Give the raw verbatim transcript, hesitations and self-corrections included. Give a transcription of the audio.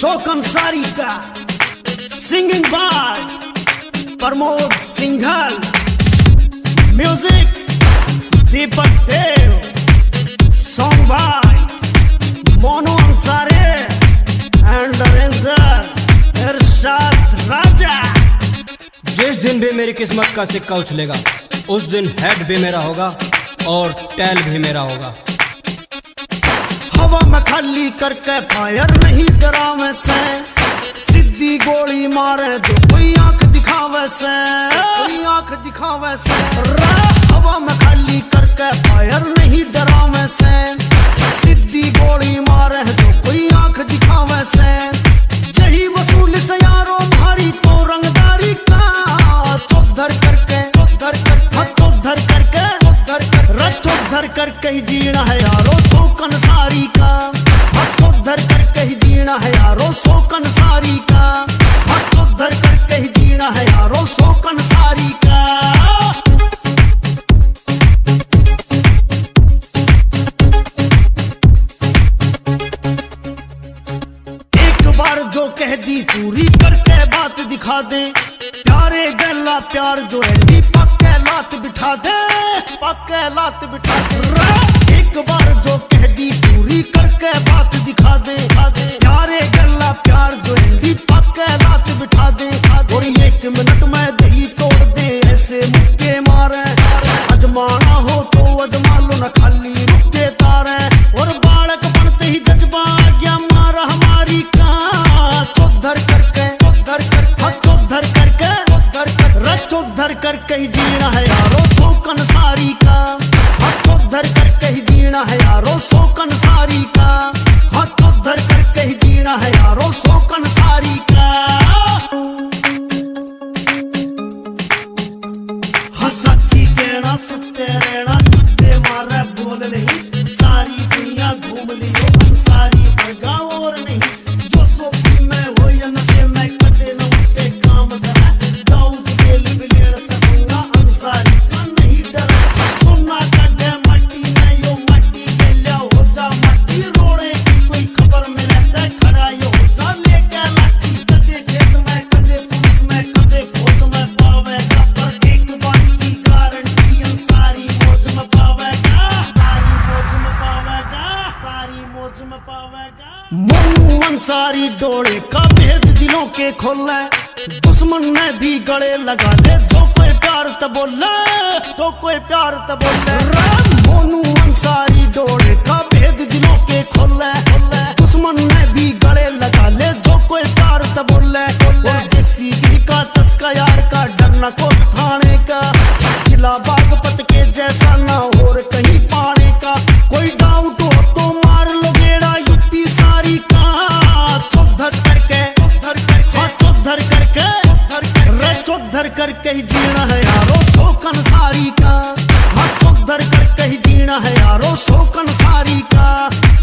शौक अंसारी का singing by Pramod Singhal, music Deepak Dev, song by Monu Ansari and arranger Irshad Raja. जिस दिन भी मेरी किस्मत का सिक्का उछलेगा उस दिन हेड भी मेरा होगा और टेल भी मेरा होगा। हवा में खाली करके फायर नहीं डरावे से, सीधी गोली मारे जो कोई आंख दिखावे से, कोई आंख दिखावे से। हवा में खाली करके फायर नहीं डरावे से, सीधी गोली मारे जो कोई आंख दिखावे से। यही वसूल से यारों भारी तो रंगदारी का, चौधर करके चौधर करके चौधर करके चौधर कर चौधर करके ही जीना है यारो शौकन सारी का। चौधर करके ही जीना है यारो शौकन सारी का। चौधर करके ही जीना है यारो शौकन सारी का। एक बार जो कह दी पूरी करके बात दिखा दे, प्यारे गला प्यार जो है नी पक्के लात बिठा दे, पक्के लात बिठा दे। एक बार जो कह दी पूरी करके बात दिखा दे, प्यारे गला प्यार जो है नी पक्के लात बिठा दे। और एक मिनट में दही तोड़ दे ऐसे मुक्के मारे, अजमाना हो तो अजमा लो न खाली रुके तारे। और बालक बनते ही जज्बा आ गया मारा हमारी का। चौधर करके चौधर करके चौधर करके चौधर कर चौधर करके ही जीना है यारो शौकन सारी का। चौधर करके ही जीना है यारो शौकन सारी का। चौधर करके ही जीना है यारो शौकन सारी का। सच्ची कहना सुते रहना झूठे मारे बोल नहीं, सारी दुनिया घूम लियो अंसारी भगा और नहीं। जो सोफी में हो या नशे में कदे न उठे काम करा, दाऊद गेली बिलेड़ तकूंगा अंसारी का नहीं डरा। सोना कदे मट्टी में यो मट्टी के लिया हो जा मट्टी, रोड़े की कोई खबर में रहता खड़ा यो हो जा लेके लाठी। कदे खेत में कदे पुलिस में कदे फौज में पावेगा, पर एक बात की गारंटी अंसारी मौज में पावेगा, तारी मौज में पावेगा, तारी मौज में पावेगा। मोनू अंसारी डोले का भेद दिलों के खोले, दुश्मन ने भी गले लगा ले जो कोई प्यार त बोले, तो कोई प्यार त बोले। मोनू अंसारी डोले का भेद दिलों के खोले, दुश्मन ने भी गले लगा ले जो कोई प्यार त बोले। और देसी घी का चस्का यार का डरना को थाने का, जिला बागपत के जैसा ना और कहीं पाने का। कोई डाउट हो तो मार लो गेड़ा यूपी सारी का। चौधर करके चौधर करके चौधर करके चौधर चौधर करके ही जीना है यारो शौकन सारी का। चौधर करके ही जीना है यारो शौकन सारी का।